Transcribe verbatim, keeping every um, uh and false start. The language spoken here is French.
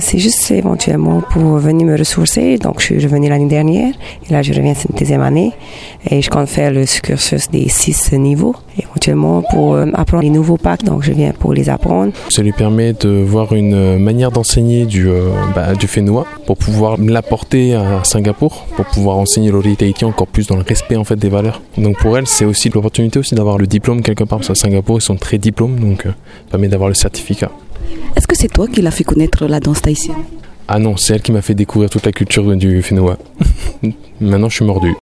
c'est juste éventuellement pour venir me ressourcer. Donc, je suis revenue l'année dernière et là, je reviens cette deuxième année et je compte faire le cursus des six niveaux, éventuellement pour euh, apprendre les nouveaux packs. Donc, je viens pour les apprendre. Ça lui permet de voir une manière d'enseigner du, euh, bah, du fénois pour pouvoir l'apporter à Singapour, pour pouvoir enseigner l'Ori Tahiti encore plus dans le respect en fait des valeurs. Donc, pour elle, c'est aussi l'opportunité aussi d'avoir le diplôme quelque part, parce qu'à Singapour, ils sont très diplômes, donc euh, ça permet d'avoir le certificat. Est-ce que c'est toi qui l'as fait connaître la danse tahitienne ? Ah non, c'est elle qui m'a fait découvrir toute la culture du fénois. Maintenant, je suis mordu.